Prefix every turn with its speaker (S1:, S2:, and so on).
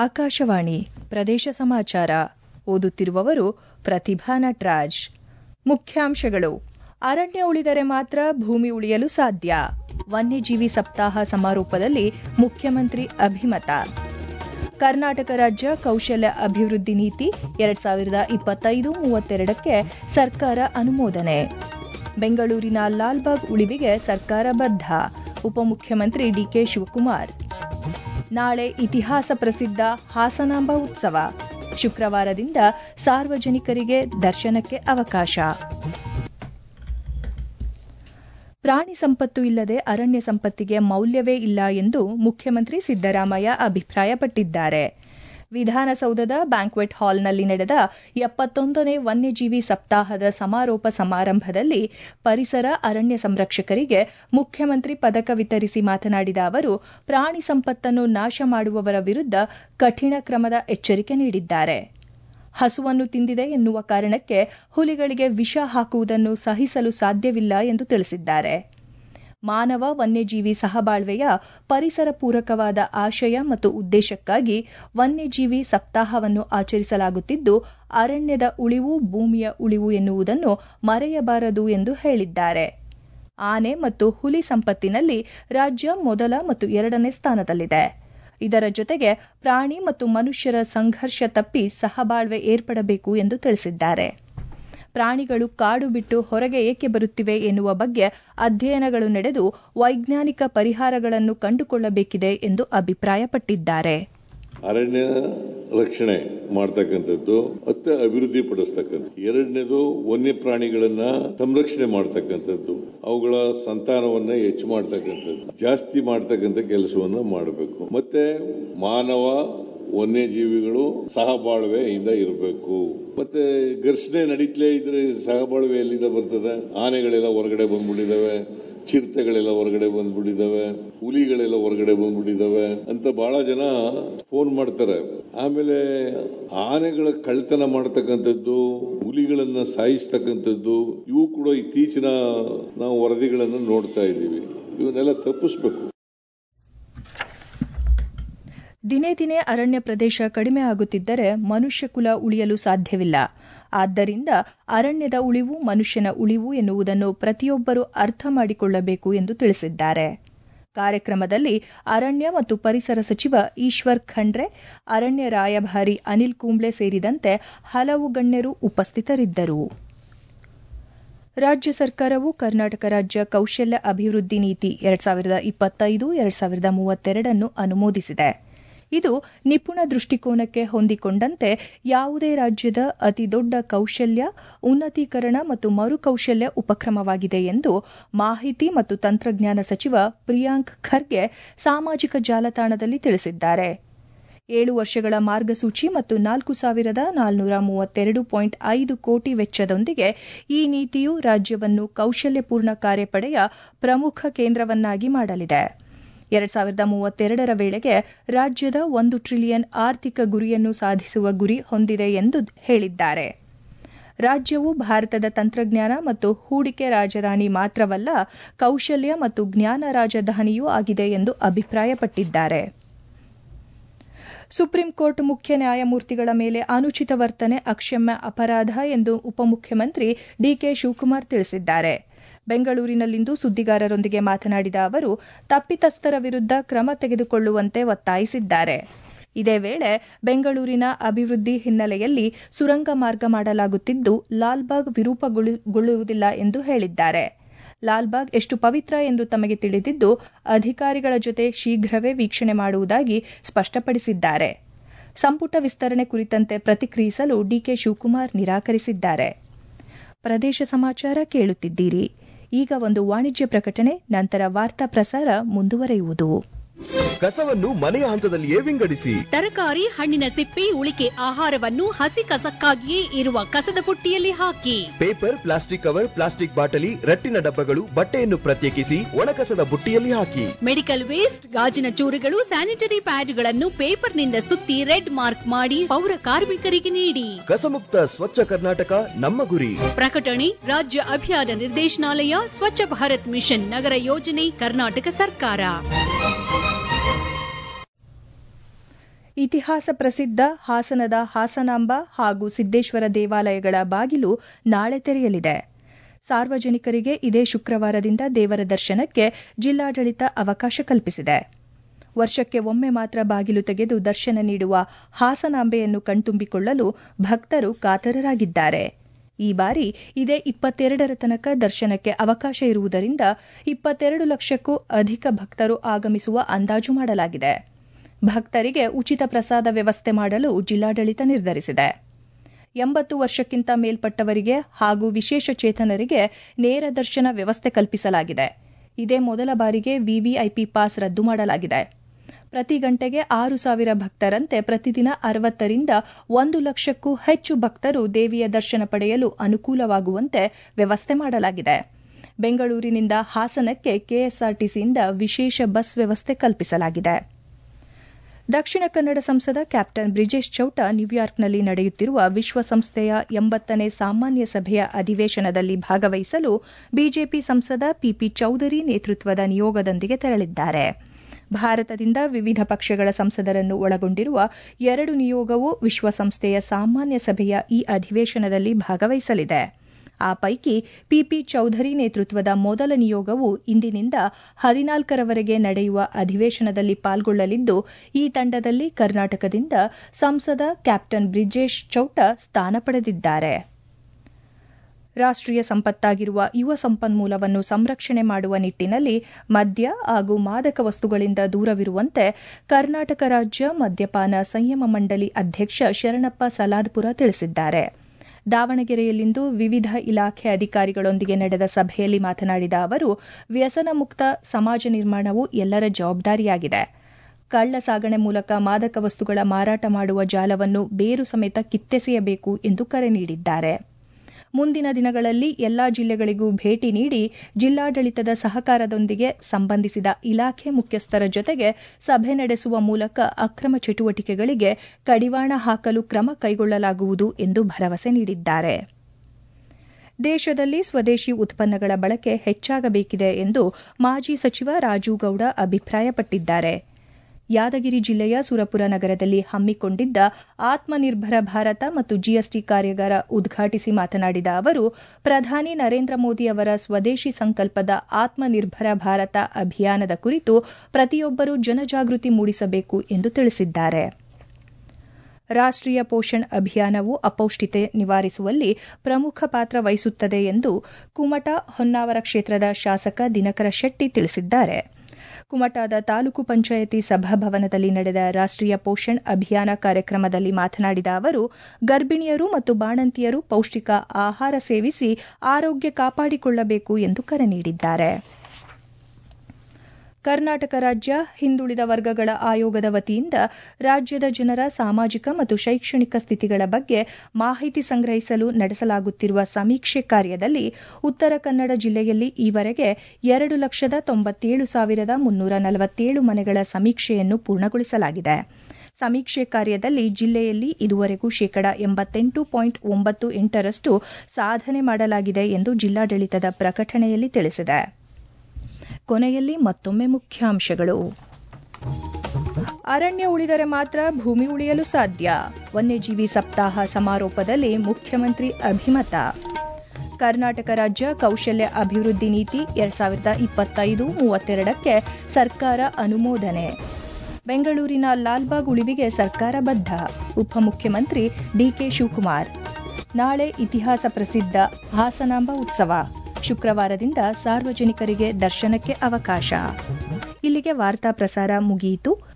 S1: ಆಕಾಶವಾಣಿ ಪ್ರದೇಶ ಸಮಾಚಾರ ಓದುತ್ತಿರುವವರು ಪ್ರತಿಭಾ ನಟರಾಜ್. ಮುಖ್ಯಾಂಶಗಳು: ಅರಣ್ಯ ಉಳಿದರೆ ಮಾತ್ರ ಭೂಮಿ ಉಳಿಯಲು ಸಾಧ್ಯ. ವನ್ಯಜೀವಿ ಸಪ್ತಾಹ ಸಮಾರೋಪದಲ್ಲಿ ಮುಖ್ಯಮಂತ್ರಿ ಅಭಿಮತ. ಕರ್ನಾಟಕ ರಾಜ್ಯ ಕೌಶಲ್ಯ ಅಭಿವೃದ್ಧಿ ನೀತಿ 2025-32ಕ್ಕೆ ಸರ್ಕಾರ ಅನುಮೋದನೆ. ಬೆಂಗಳೂರಿನ ಲಾಲ್ಬಾಗ್ ಉಳಿವಿಗೆ ಸರ್ಕಾರ ಬದ್ಧ. ಉಪಮುಖ್ಯಮಂತ್ರಿ ಡಿಕೆ ಶಿವಕುಮಾರ್. ನಾಳೆ ಇತಿಹಾಸ ಪ್ರಸಿದ್ಧ ಹಾಸನಾಂಬ ಉತ್ಸವ. ಶುಕ್ರವಾರದಿಂದ ಸಾರ್ವಜನಿಕರಿಗೆ ದರ್ಶನಕ್ಕೆ ಅವಕಾಶ. ಪ್ರಾಣಿ ಸಂಪತ್ತು ಇಲ್ಲದೆ ಅರಣ್ಯ ಸಂಪತ್ತಿಗೆ ಮೌಲ್ಯವೇ ಇಲ್ಲ ಎಂದು ಮುಖ್ಯಮಂತ್ರಿ ಸಿದ್ದರಾಮಯ್ಯ ಅಭಿಪ್ರಾಯಪಟ್ಟಿದ್ದಾರೆ. ವಿಧಾನಸೌಧದ ಬ್ಯಾಂಕ್ವೆಟ್ ಹಾಲ್ನಲ್ಲಿ ನಡೆದ 71ನೇ ವನ್ಯಜೀವಿ ಸಪ್ತಾಹದ ಸಮಾರೋಪ ಸಮಾರಂಭದಲ್ಲಿ ಪರಿಸರ ಅರಣ್ಯ ಸಂರಕ್ಷಕರಿಗೆ ಮುಖ್ಯಮಂತ್ರಿ ಪದಕ ವಿತರಿಸಿ ಮಾತನಾಡಿದ ಅವರು, ಪ್ರಾಣಿ ಸಂಪತ್ತನ್ನು ನಾಶ ಮಾಡುವವರ ವಿರುದ್ಧ ಕಠಿಣ ಕ್ರಮದ ಎಚ್ಚರಿಕೆ ನೀಡಿದ್ದಾರೆ. ಹಸುವನ್ನು ತಿಂದಿದೆ ಎನ್ನುವ ಕಾರಣಕ್ಕೆ ಹುಲಿಗಳಿಗೆ ವಿಷ ಹಾಕುವುದನ್ನು ಸಹಿಸಲು ಸಾಧ್ಯವಿಲ್ಲ ಎಂದು ತಿಳಿಸಿದ್ದಾರೆ. ಮಾನವ ವನ್ಯಜೀವಿ ಸಹಬಾಳ್ವೆಯ ಪರಿಸರ ಪೂರಕವಾದ ಆಶಯ ಮತ್ತು ಉದ್ದೇಶಕ್ಕಾಗಿ ವನ್ಯಜೀವಿ ಸಪ್ತಾಹವನ್ನು ಆಚರಿಸಲಾಗುತ್ತಿದ್ದು, ಅರಣ್ಯದ ಉಳಿವು ಭೂಮಿಯ ಉಳಿವು ಎನ್ನುವುದನ್ನು ಮರೆಯಬಾರದು ಎಂದು ಹೇಳಿದ್ದಾರೆ. ಆನೆ ಮತ್ತು ಹುಲಿ ಸಂಪತ್ತಿನಲ್ಲಿ ರಾಜ್ಯ ಮೊದಲ ಮತ್ತು 2ನೇ ಸ್ಥಾನದಲ್ಲಿದೆ. ಇದರ ಜೊತೆಗೆ ಪ್ರಾಣಿ ಮತ್ತು ಮನುಷ್ಯರ ಸಂಘರ್ಷ ತಪ್ಪಿ ಸಹಬಾಳ್ವೆ ಏರ್ಪಡಬೇಕು ಎಂದು ತಿಳಿಸಿದ್ದಾರೆ. ಪ್ರಾಣಿಗಳು ಕಾಡು ಬಿಟ್ಟು ಹೊರಗೆ ಏಕೆ ಬರುತ್ತಿವೆ ಎನ್ನುವ ಬಗ್ಗೆ ಅಧ್ಯಯನಗಳು ನಡೆದು ವೈಜ್ಞಾನಿಕ ಪರಿಹಾರಗಳನ್ನು ಕಂಡುಕೊಳ್ಳಬೇಕಿದೆ ಎಂದು ಅಭಿಪ್ರಾಯಪಟ್ಟಿದ್ದಾರೆ.
S2: ಅರಣ್ಯ ರಕ್ಷಣೆ ಮಾಡ್ತಕ್ಕಂಥದ್ದು ಮತ್ತೆ ಅಭಿವೃದ್ಧಿ ಪಡಿಸ್ತಕ್ಕಂಥ. ಎರಡನೇದು ವನ್ಯ ಪ್ರಾಣಿಗಳನ್ನ ಸಂರಕ್ಷಣೆ ಮಾಡ್ತಕ್ಕಂಥದ್ದು, ಅವುಗಳ ಸಂತಾನವನ್ನ ಹೆಚ್ಚು ಮಾಡ್ತಕ್ಕಂಥದ್ದು, ಜಾಸ್ತಿ ಮಾಡ್ತಕ್ಕಂಥ ಕೆಲಸವನ್ನ ಮಾಡಬೇಕು. ಮತ್ತೆ ಮಾನವ ವನ್ಯಜೀವಿಗಳು ಸಹಬಾಳ್ವೆಯಿಂದ ಇರಬೇಕು. ಮತ್ತೆ ಘರ್ಷಣೆ ನಡೀತಲೇ ಇದ್ರೆ ಸಹಬಾಳ್ವೆ ಎಲ್ಲಿಂದ ಬರ್ತದೆ? ಆನೆಗಳೆಲ್ಲ ಹೊರಗಡೆ ಬಂದ್ಬಿಟ್ಟಿದಾವೆ, ಚಿರತೆಗಳೆಲ್ಲ ಹೊರಗಡೆ ಬಂದ್ಬಿಟ್ಟಿದಾವೆ, ಹುಲಿಗಳೆಲ್ಲ ಹೊರಗಡೆ ಬಂದ್ಬಿಟ್ಟಿದಾವೆ ಅಂತ ಬಹಳ ಜನ ಫೋನ್ ಮಾಡ್ತಾರೆ. ಆಮೇಲೆ ಆನೆಗಳ ಕಳ್ತನ ಮಾಡ್ತಕ್ಕಂಥದ್ದು, ಹುಲಿಗಳನ್ನ ಸಾಯಿಸ್ತಕ್ಕಂಥದ್ದು, ಇವು ಕೂಡ ಇತ್ತೀಚಿನ ನಾವು ವರದಿಗಳನ್ನು ನೋಡ್ತಾ ಇದ್ದೀವಿ. ಇವನ್ನೆಲ್ಲ ತಪ್ಪಿಸ್ಬೇಕು.
S1: ದಿನೇ ದಿನೇ ಅರಣ್ಯ ಪ್ರದೇಶ ಕಡಿಮೆ ಆಗುತ್ತಿದ್ದರೆ ಮನುಷ್ಯ ಕುಲ ಉಳಿಯಲು ಸಾಧ್ಯವಿಲ್ಲ. ಆದ್ದರಿಂದ ಅರಣ್ಯದ ಉಳಿವು ಮನುಷ್ಯನ ಉಳಿವು ಎನ್ನುವುದನ್ನು ಪ್ರತಿಯೊಬ್ಬರೂ ಅರ್ಥ ಮಾಡಿಕೊಳ್ಳಬೇಕು ಎಂದು ತಿಳಿಸಿದ್ದಾರೆ. ಕಾರ್ಯಕ್ರಮದಲ್ಲಿ ಅರಣ್ಯ ಮತ್ತು ಪರಿಸರ ಸಚಿವ ಈಶ್ವರ್ ಖಂಡ್ರೆ, ಅರಣ್ಯ ರಾಯಭಾರಿ ಅನಿಲ್ ಕುಂಬ್ಳೆ ಸೇರಿದಂತೆ ಹಲವು ಗಣ್ಯರು ಉಪಸ್ಥಿತರಿದ್ದರು. ರಾಜ್ಯ ಸರ್ಕಾರವು ಕರ್ನಾಟಕ ರಾಜ್ಯ ಕೌಶಲ್ಯ ಅಭಿವೃದ್ಧಿ ನೀತಿ 2025-2032 ಅನುಮೋದಿಸಿದೆ. ಇದು ನಿಪುಣ ದೃಷ್ಟಿಕೋನಕ್ಕೆ ಹೊಂದಿಕೊಂಡಂತೆ ಯಾವುದೇ ರಾಜ್ಯದ ಅತಿದೊಡ್ಡ ಕೌಶಲ್ಯ ಉನ್ನತೀಕರಣ ಮತ್ತು ಮರುಕೌಶಲ್ಯ ಉಪಕ್ರಮವಾಗಿದೆ ಎಂದು ಮಾಹಿತಿ ಮತ್ತು ತಂತ್ರಜ್ಞಾನ ಸಚಿವ ಪ್ರಿಯಾಂಕ್ ಖರ್ಗೆ ಸಾಮಾಜಿಕ ಜಾಲತಾಣದಲ್ಲಿ ತಿಳಿಸಿದ್ದಾರೆ. 7 ವರ್ಷಗಳ ಮಾರ್ಗಸೂಚಿ ಮತ್ತು 4,432.5 ಕೋಟಿ ವೆಚ್ಚದೊಂದಿಗೆ ಈ ನೀತಿಯು ರಾಜ್ಯವನ್ನು ಕೌಶಲ್ಯಪೂರ್ಣ ಕಾರ್ಯಪಡೆಯ ಪ್ರಮುಖ ಕೇಂದ್ರವನ್ನಾಗಿ ಮಾಡಲಿದೆ. 2032ರ ವೇಳೆಗೆ ರಾಜ್ಯದ 1 ಟ್ರಿಲಿಯನ್ ಆರ್ಥಿಕ ಗುರಿಯನ್ನು ಸಾಧಿಸುವ ಗುರಿ ಹೊಂದಿದೆ ಎಂದು ಹೇಳಿದ್ದಾರೆ. ರಾಜ್ಯವು ಭಾರತದ ತಂತ್ರಜ್ಞಾನ ಮತ್ತು ಹೂಡಿಕೆ ರಾಜಧಾನಿ ಮಾತ್ರವಲ್ಲ, ಕೌಶಲ್ಯ ಮತ್ತು ಜ್ಞಾನ ರಾಜಧಾನಿಯೂ ಆಗಿದೆ ಎಂದು ಅಭಿಪ್ರಾಯಪಟ್ಟಿದ್ದಾರೆ. ಸುಪ್ರೀಂ ಕೋರ್ಟ್ ಮುಖ್ಯ ನ್ಯಾಯಮೂರ್ತಿಗಳ ಮೇಲೆ ಅನುಚಿತ ವರ್ತನೆ ಅಕ್ಷಮ್ಯ ಅಪರಾಧ ಎಂದು ಉಪಮುಖ್ಯಮಂತ್ರಿ ಡಿಕೆ ಶಿವಕುಮಾರ್ ತಿಳಿಸಿದ್ದಾರೆ. ಬೆಂಗಳೂರಿನಲ್ಲಿಂದು ಸುದ್ದಿಗಾರರೊಂದಿಗೆ ಮಾತನಾಡಿದ ಅವರು, ತಪ್ಪಿತಸ್ಥರ ವಿರುದ್ಧ ಕ್ರಮ ತೆಗೆದುಕೊಳ್ಳುವಂತೆ ಒತ್ತಾಯಿಸಿದ್ದಾರೆ. ಇದೇ ವೇಳೆ ಬೆಂಗಳೂರಿನ ಅಭಿವೃದ್ಧಿ ಹಿನ್ನೆಲೆಯಲ್ಲಿ ಸುರಂಗ ಮಾರ್ಗ ಮಾಡಲಾಗುತ್ತಿದ್ದು, ಲಾಲ್ಬಾಗ್ ವಿರೂಪಗೊಳ್ಳುವುದಿಲ್ಲ ಎಂದು ಹೇಳಿದ್ದಾರೆ. ಲಾಲ್ಬಾಗ್ ಎಷ್ಟು ಪವಿತ್ರ ಎಂದು ತಮಗೆ ತಿಳಿದಿದ್ದು, ಅಧಿಕಾರಿಗಳ ಜೊತೆ ಶೀಘ್ರವೇ ವೀಕ್ಷಣೆ ಮಾಡುವುದಾಗಿ ಸ್ಪಷ್ಟಪಡಿಸಿದ್ದಾರೆ. ಸಂಪುಟ ವಿಸ್ತರಣೆ ಕುರಿತಂತೆ ಪ್ರತಿಕ್ರಿಯಿಸಲು ಡಿಕೆ ಶಿವಕುಮಾರ್ ನಿರಾಕರಿಸಿದ್ದಾರೆ. ಪ್ರದೇಶ ಸಮಾಚಾರ ಕೇಳುತ್ತಿದ್ದೀರಿ. ಈಗ ಒಂದು ವಾಣಿಜ್ಯ ಪ್ರಕಟಣೆ, ನಂತರ ವಾರ್ತಾ ಪ್ರಸಾರ ಮುಂದುವರೆಯುವುದು.
S3: ಕಸವನ್ನು ಮನೆಯ ಹಂತದಲ್ಲಿಯೇ ವಿಂಗಡಿಸಿ.
S4: ತರಕಾರಿ, ಹಣ್ಣಿನ ಸಿಪ್ಪೆ, ಉಳಿಕೆ ಆಹಾರವನ್ನು ಹಸಿ ಕಸಕ್ಕಾಗಿಯೇ ಇರುವ ಕಸದ ಬುಟ್ಟಿಯಲ್ಲಿ ಹಾಕಿ.
S3: ಪೇಪರ್, ಪ್ಲಾಸ್ಟಿಕ್ ಕವರ್, ಪ್ಲಾಸ್ಟಿಕ್ ಬಾಟಲಿ, ರಟ್ಟಿನ ಡಬ್ಬಗಳು, ಬಟ್ಟೆಯನ್ನು ಪ್ರತ್ಯೇಕಿಸಿ ಒಣಕಸದ ಬುಟ್ಟಿಯಲ್ಲಿ ಹಾಕಿ.
S4: ಮೆಡಿಕಲ್ ವೇಸ್ಟ್, ಗಾಜಿನ ಚೂರುಗಳು, ಸ್ಯಾನಿಟರಿ ಪ್ಯಾಡ್ಗಳನ್ನು ಪೇಪರ್ನಿಂದ ಸುತ್ತಿ ರೆಡ್ ಮಾರ್ಕ್ ಮಾಡಿ ಪೌರ ಕಾರ್ಮಿಕರಿಗೆ ನೀಡಿ.
S3: ಕಸಮುಕ್ತ ಸ್ವಚ್ಛ ಕರ್ನಾಟಕ ನಮ್ಮ ಗುರಿ.
S4: ಪ್ರಕಟಣೆ ರಾಜ್ಯ ಅಭಿಯಾನ ನಿರ್ದೇಶನಾಲಯ, ಸ್ವಚ್ಛ ಭಾರತ್ ಮಿಷನ್, ನಗರ ಯೋಜನೆ, ಕರ್ನಾಟಕ ಸರ್ಕಾರ.
S1: ಇತಿಹಾಸ ಪ್ರಸಿದ್ಧ ಹಾಸನದ ಹಾಸನಾಂಬ ಹಾಗೂ ಸಿದ್ದೇಶ್ವರ ದೇವಾಲಯಗಳ ಬಾಗಿಲು ನಾಳೆ ತೆರೆಯಲಿದೆ. ಸಾರ್ವಜನಿಕರಿಗೆ ಇದೇ ಶುಕ್ರವಾರದಿಂದ ದೇವರ ದರ್ಶನಕ್ಕೆ ಜಿಲ್ಲಾಡಳಿತ ಅವಕಾಶ ಕಲ್ಪಿಸಿದೆ. ವರ್ಷಕ್ಕೆ ಒಮ್ಮೆ ಮಾತ್ರ ಬಾಗಿಲು ತೆಗೆದು ದರ್ಶನ ನೀಡುವ ಹಾಸನಾಂಬೆಯನ್ನು ಕಣ್ತುಂಬಿಕೊಳ್ಳಲು ಭಕ್ತರು ಕಾತರರಾಗಿದ್ದಾರೆ. ಈ ಬಾರಿ ಇದೇ 22ರ ತನಕ ದರ್ಶನಕ್ಕೆ ಅವಕಾಶ ಇರುವುದರಿಂದ 22 ಲಕ್ಷಕ್ಕೂ ಅಧಿಕ ಭಕ್ತರು ಆಗಮಿಸುವ ಅಂದಾಜು ಮಾಡಲಾಗಿದೆ. ಭಕ್ತರಿಗೆ ಉಚಿತ ಪ್ರಸಾದ ವ್ಯವಸ್ಥೆ ಮಾಡಲು ಜಿಲ್ಲಾಡಳಿತ ನಿರ್ಧರಿಸಿದೆ. 80 ವರ್ಷಕ್ಕಿಂತ ಮೇಲ್ಪಟ್ಟವರಿಗೆ ಹಾಗೂ ವಿಶೇಷ ಚೇತನರಿಗೆ ನೇರ ದರ್ಶನ ವ್ಯವಸ್ಥೆ ಕಲ್ಪಿಸಲಾಗಿದೆ. ಇದೇ ಮೊದಲ ಬಾರಿಗೆ ವಿವಿಐಪಿ ಪಾಸ್ ರದ್ದು ಮಾಡಲಾಗಿದೆ. ಪ್ರತಿ ಗಂಟೆಗೆ 6,000 ಭಕ್ತರಂತೆ ಪ್ರತಿದಿನ 60ರಿಂದ 1 ಲಕ್ಷಕ್ಕೂ ಹೆಚ್ಚು ಭಕ್ತರು ದೇವಿಯ ದರ್ಶನ ಪಡೆಯಲು ಅನುಕೂಲವಾಗುವಂತೆ ವ್ಯವಸ್ಥೆ ಮಾಡಲಾಗಿದೆ. ಬೆಂಗಳೂರಿನಿಂದ ಹಾಸನಕ್ಕೆ ಕೆಎಸ್ಆರ್ಟಿಸಿಯಿಂದ ವಿಶೇಷ ಬಸ್ ವ್ಯವಸ್ಥೆ ಕಲ್ಪಿಸಲಾಗಿದೆ. ದಕ್ಷಿಣ ಕನ್ನಡ ಸಂಸದ ಕ್ಯಾಪ್ಟನ್ ಬ್ರಿಜೇಶ್ ಚೌಟ ನ್ಯೂಯಾರ್ಕ್ನಲ್ಲಿ ನಡೆಯುತ್ತಿರುವ ವಿಶ್ವಸಂಸ್ಥೆಯ 80ನೇ ಸಾಮಾನ್ಯ ಸಭೆಯ ಅಧಿವೇಶನದಲ್ಲಿ ಭಾಗವಹಿಸಲು ಬಿಜೆಪಿ ಸಂಸದ ಪಿಪಿ ಚೌಧರಿ ನೇತೃತ್ವದ ನಿಯೋಗದೊಂದಿಗೆ ತೆರಳಿದ್ದಾರೆ. ಭಾರತದಿಂದ ವಿವಿಧ ಪಕ್ಷಗಳ ಸಂಸದರನ್ನು ಒಳಗೊಂಡಿರುವ 2 ನಿಯೋಗವು ವಿಶ್ವಸಂಸ್ಥೆಯ ಸಾಮಾನ್ಯ ಸಭೆಯ ಈ ಅಧಿವೇಶನದಲ್ಲಿ ಭಾಗವಹಿಸಲಿದೆ. ಆ ಪೈಕಿ ಪಿಪಿ ಚೌಧರಿ ನೇತೃತ್ವದ ಮೊದಲ ನಿಯೋಗವು ಇಂದಿನಿಂದ 14ರವರೆಗೆ ನಡೆಯುವ ಅಧಿವೇಶನದಲ್ಲಿ ಪಾಲ್ಗೊಳ್ಳಲಿದ್ದು, ಈ ತಂಡದಲ್ಲಿ ಕರ್ನಾಟಕದಿಂದ ಸಂಸದ ಕ್ಯಾಪ್ಟನ್ ಬ್ರಿಜೇಶ್ ಚೌಟ ಸ್ಥಾನ ಪಡೆದಿದ್ದಾರೆ. ರಾಷ್ಟೀಯ ಸಂಪತ್ತಾಗಿರುವ ಯುವ ಸಂಪನ್ಮೂಲವನ್ನು ಸಂರಕ್ಷಣೆ ಮಾಡುವ ನಿಟ್ಟಿನಲ್ಲಿ ಮದ್ಯ ಹಾಗೂ ಮಾದಕ ವಸ್ತುಗಳಿಂದ ದೂರವಿರುವಂತೆ ಕರ್ನಾಟಕ ರಾಜ್ಯ ಮದ್ಯಪಾನ ಸಂಯಮ ಮಂಡಳಿ ಅಧ್ಯಕ್ಷ ಶರಣಪ್ಪ ಸಲಾದ್ಪುರ ತಿಳಿಸಿದ್ದಾರೆ. ದಾವಣಗೆರೆಯಲ್ಲಿಂದು ವಿವಿಧ ಇಲಾಖೆ ಅಧಿಕಾರಿಗಳೊಂದಿಗೆ ನಡೆದ ಸಭೆಯಲ್ಲಿ ಮಾತನಾಡಿದ ಅವರು, ವ್ಯಸನ ಮುಕ್ತ ಸಮಾಜ ನಿರ್ಮಾಣವು ಎಲ್ಲರ ಜವಾಬ್ದಾರಿಯಾಗಿದೆ. ಕಳ್ಳ ಸಾಗಣೆ ಮೂಲಕ ಮಾದಕ ವಸ್ತುಗಳ ಮಾರಾಟ ಮಾಡುವ ಜಾಲವನ್ನು ಬೇರು ಸಮೇತ ಕಿತ್ತೆಸೆಯಬೇಕು ಎಂದು ಕರೆ ನೀಡಿದ್ದಾರೆ. ಮುಂದಿನ ದಿನಗಳಲ್ಲಿ ಎಲ್ಲಾ ಜಿಲ್ಲೆಗಳಿಗೂ ಭೇಟಿ ನೀಡಿ ಜಿಲ್ಲಾಡಳಿತದ ಸಹಕಾರದೊಂದಿಗೆ ಸಂಬಂಧಿಸಿದ ಇಲಾಖೆ ಮುಖ್ಯಸ್ಥರ ಜೊತೆಗೆ ಸಭೆ ನಡೆಸುವ ಮೂಲಕ ಅಕ್ರಮ ಚಟುವಟಿಕೆಗಳಿಗೆ ಕಡಿವಾಣ ಹಾಕಲು ಕ್ರಮ ಕೈಗೊಳ್ಳಲಾಗುವುದು ಎಂದು ಭರವಸೆ ನೀಡಿದ್ದಾರೆ. ದೇಶದಲ್ಲಿ ಸ್ವದೇಶಿ ಉತ್ಪನ್ನಗಳ ಬಳಕೆ ಹೆಚ್ಚಾಗಬೇಕಿದೆ ಎಂದು ಮಾಜಿ ಸಚಿವ ರಾಜು ಗೌಡ ಅಭಿಪ್ರಾಯಪಟ್ಟಿದ್ದಾರೆ. ಯಾದಗಿರಿ ಜಿಲ್ಲೆಯ ಸುರಪುರ ನಗರದಲ್ಲಿ ಹಮ್ಮಿಕೊಂಡಿದ್ದ ಆತ್ಮನಿರ್ಭರ ಭಾರತ ಮತ್ತು ಜಿಎಸ್ಟಿ ಕಾರ್ಯಾಗಾರ ಉದ್ಘಾಟಿಸಿ ಮಾತನಾಡಿದ ಅವರು, ಪ್ರಧಾನಿ ನರೇಂದ್ರ ಮೋದಿ ಅವರ ಸ್ವದೇಶಿ ಸಂಕಲ್ಪದ ಆತ್ಮನಿರ್ಭರ ಭಾರತ ಅಭಿಯಾನದ ಕುರಿತು ಪ್ರತಿಯೊಬ್ಬರೂ ಜನಜಾಗೃತಿ ಮೂಡಿಸಬೇಕು ಎಂದು ತಿಳಿಸಿದ್ದಾರೆ. ರಾಷ್ಟೀಯ ಪೋಷಣ್ ಅಭಿಯಾನವು ಅಪೌಷ್ಟಿತೆ ನಿವಾರಿಸುವಲ್ಲಿ ಪ್ರಮುಖ ಪಾತ್ರ ವಹಿಸುತ್ತದೆ ಎಂದು ಕುಮಟಾ ಹೊನ್ನಾವರ ಕ್ಷೇತ್ರದ ಶಾಸಕ ದಿನಕರ ಶೆಟ್ಟಿ ತಿಳಿಸಿದ್ದಾರೆ. ಕುಮಟಾದ ತಾಲೂಕು ಪಂಚಾಯಿತಿ ಸಭಾಭವನದಲ್ಲಿ ನಡೆದ ರಾಷ್ಟೀಯ ಪೋಷಣ್ ಅಭಿಯಾನ ಕಾರ್ಯಕ್ರಮದಲ್ಲಿ ಮಾತನಾಡಿದ ಅವರು, ಗರ್ಭಿಣಿಯರು ಮತ್ತು ಬಾಣಂತಿಯರು ಪೌಷ್ಟಿಕ ಆಹಾರ ಸೇವಿಸಿ ಆರೋಗ್ಯ ಕಾಪಾಡಿಕೊಳ್ಳಬೇಕು ಎಂದು ಕರೆ ನೀಡಿದ್ದಾರೆ. ಕರ್ನಾಟಕ ರಾಜ್ಯ ಹಿಂದುಳಿದ ವರ್ಗಗಳ ಆಯೋಗದ ವತಿಯಿಂದ ರಾಜ್ಯದ ಜನರ ಸಾಮಾಜಿಕ ಮತ್ತು ಶೈಕ್ಷಣಿಕ ಸ್ಥಿತಿಗಳ ಬಗ್ಗೆ ಮಾಹಿತಿ ಸಂಗ್ರಹಿಸಲು ನಡೆಸಲಾಗುತ್ತಿರುವ ಸಮೀಕ್ಷೆ ಕಾರ್ಯದಲ್ಲಿ ಉತ್ತರ ಕನ್ನಡ ಜಿಲ್ಲೆಯಲ್ಲಿ ಈವರೆಗೆ 2,97,347 ಮನೆಗಳ ಸಮೀಕ್ಷೆಯನ್ನು ಪೂರ್ಣಗೊಳಿಸಲಾಗಿದೆ. ಸಮೀಕ್ಷೆ ಕಾರ್ಯದಲ್ಲಿ ಜಿಲ್ಲೆಯಲ್ಲಿ ಇದುವರೆಗೂ 88.98% ಸಾಧನೆ ಮಾಡಲಾಗಿದೆ ಎಂದು ಜಿಲ್ಲಾಡಳಿತದ ಪ್ರಕಟಣೆಯಲ್ಲಿ ತಿಳಿಸಿದೆ. ಕೊನೆಯಲ್ಲಿ ಮತ್ತೊಮ್ಮೆ ಮುಖ್ಯಾಂಶಗಳು. ಅರಣ್ಯ ಉಳಿದರೆ ಮಾತ್ರ ಭೂಮಿ ಉಳಿಯಲು ಸಾಧ್ಯ. ವನ್ಯಜೀವಿ ಸಪ್ತಾಹ ಸಮಾರೋಪದಲ್ಲಿ ಮುಖ್ಯಮಂತ್ರಿ ಅಭಿಮತ. ಕರ್ನಾಟಕ ರಾಜ್ಯ ಕೌಶಲ್ಯ ಅಭಿವೃದ್ಧಿ ನೀತಿ 2025-32ಕ್ಕೆ ಸರ್ಕಾರ ಅನುಮೋದನೆ. ಬೆಂಗಳೂರಿನ ಲಾಲ್ಬಾಗ್ ಉಳಿವಿಗೆ ಸರ್ಕಾರ ಬದ್ಧ. ಉಪಮುಖ್ಯಮಂತ್ರಿ ಡಿಕೆ ಶಿವಕುಮಾರ್. ನಾಳೆ ಇತಿಹಾಸ ಪ್ರಸಿದ್ಧ ಹಾಸನಾಂಬ ಉತ್ಸವ. ಶುಕ್ರವಾರದಿಂದ ಸಾರ್ವಜನಿಕರಿಗೆ ದರ್ಶನಕ್ಕೆ ಅವಕಾಶ. ಇಲ್ಲಿಗೆ ವಾರ್ತಾ ಪ್ರಸಾರ ಮುಗಿಯಿತು.